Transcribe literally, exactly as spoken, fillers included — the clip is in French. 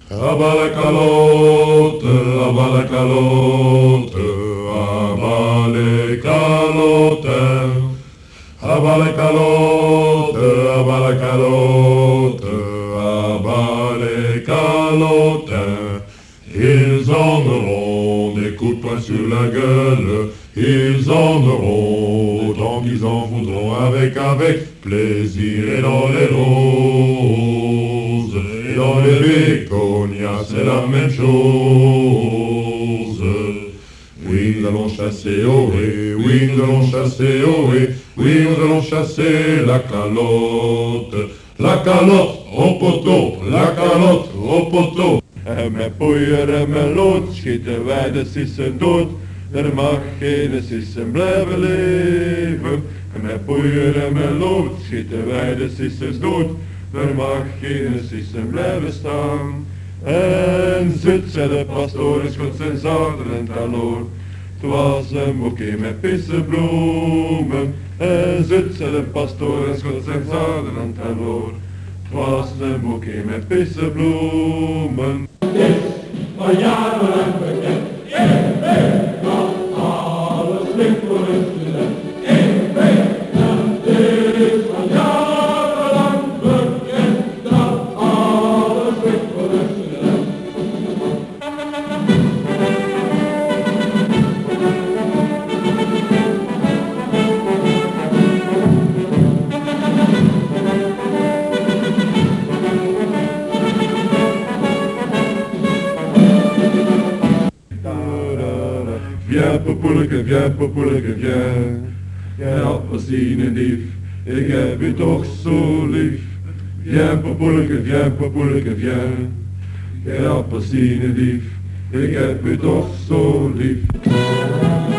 À bas la calotte, à bas la calotte, à bas les calottes, à bas la calotte, à bas la calotte, à bas les calottes. Ils en auront des coups de poing sur la gueule, ils en auront autant qu'ils en voudront, avec, avec plaisir. Et dans les roses, et dans les bégonias, c'est la même chose. Oui, nous allons chasser, oh oui, oui, nous allons chasser, oh oui, oui, nous allons chasser la calotte, la calotte au poteau, la calotte au poteau. En met poeier en met lood schieten wij de sissen dood. Er mag geen sissen blijven leven. En met poeier en met lood schieten wij de sissen dood. Er mag geen sissen blijven staan. En zit zij de pastoor in schot zijn zadel en taloor. Het was een boekje met pissenbloemen. En zit zij de pastoor in schot zijn zadel en taloor. Het was een boekje met pissenbloemen. Al jarenlang bekend, ik weet dat alles ligt voor een student. Ik weet dat dit is al jarenlang bekend, dat alles ligt voor een student. Viens popoeleke, viens popoeleke, viens. Jij appelsienendief, ik heb u toch zo lief. Viens popoeleke, viens popoeleke, viens. Jij appelsienendief, ik heb u toch zo lief.